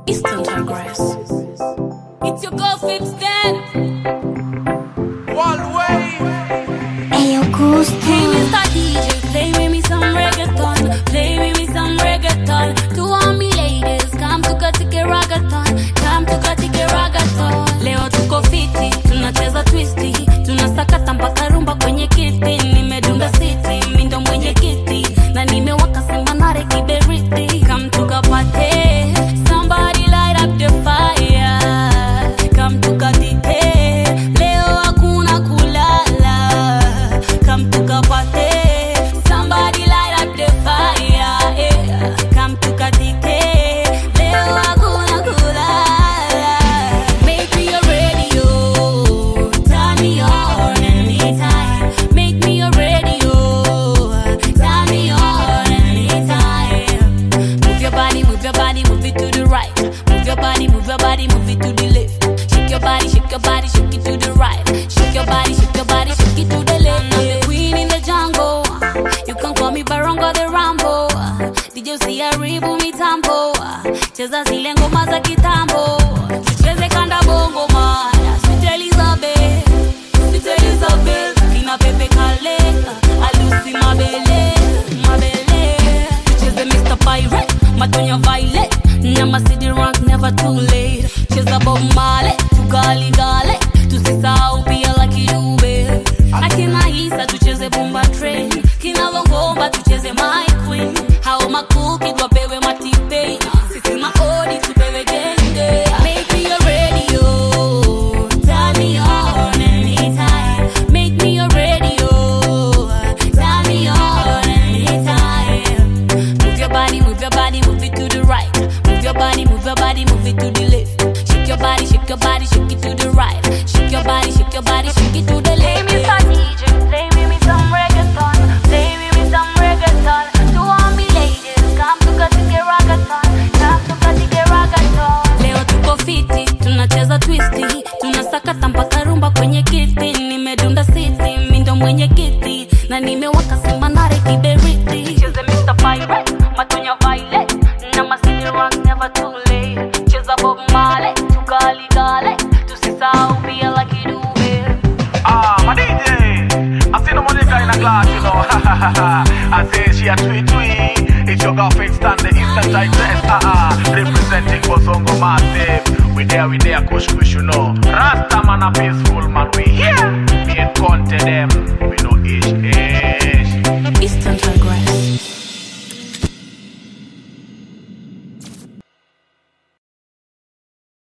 Eastern Tigress. It's your girl Fibs then. One way. Ayo, Gusto. Hey Mr. DJ, play with me some reggaeton. Play with me some reggaeton. To all me ladies, come to katike ragaton. Come to katike ragaton. Leo tuko fiti, tunacheza twisty. Tunasakata mpaka rumba kwenye kiti. Nimedunda city, mindo mwenye kiti. Na nimewaka simba nare kiberiti. Come tukapate, somebody light up the fire. Come tukatike, leo hakuna kulala. Come tukapate, somebody light up the fire. Yeah. Come tukatike, leo hakuna kulala. Make me your radio, turn me on anytime. Make me your radio, turn me on anytime. Move your body, move your body, move it to the right. Move your body, move your body, move it to the left. Shake your body, shake your body, shake it to the right. Shake your body, shake your body, shake it to the left. I'm the queen in the jungle. You can call me Barongo the Rambo. Did you see a ribu mitambo? Cheza zile ngoma za kitambo. Tucheze kanda bongo mara. Sweet Elizabeth, Sweet Elizabeth. Kina Pepe Kale, Alusi Mabele, Mabele. Tucheze Mr. Pirate, Matonya Violet. Nyama City Rank, never too late. Cheza Bob Marley, tugali gale. Tusisahau pia Lucky Dube. Akina Isa tucheze Bomba Train. Kina Longomba tucheze My Queen. Hao makuki tuwapewe matipe. Sisi maodi tupewe genge. Make me your radio, turn me on anytime. Make me your radio, turn me on anytime. Move your body, move your body, move it to the right. Move your body, move your body, move it to the left. Shake your body, shake your body, shake it to the right. Shake your body, shake your body, shake it to the left. Hey Mr. DJ, play with me some reggaeton. Play with me some reggaeton. To all me ladies, come to katike ragaton. Come to katike ragaton. Leo tuko fiti, tunacheza twisty. Tunasakata mpaka rumba kwenye kiti. Nimedunda city, mindo mwenye kiti. Na nimewaka simba nare kiberiti. Cheze Mr. Pirate, Matonya Violet. Nyama City Rank, never too late. Cheza Bob Marley, tugali gale. Tusisahau pia Lucky Dube. My DJ. I see the money guy in a glass, you know. I say she a tweet. It's your girl Fibs Stan, the Eastern Tigress. Representing Bosongo Massive. We there, kush, you know. Rasta man a peaceful man, we here. Me and Conte them, we know ish. Eastern Tigress.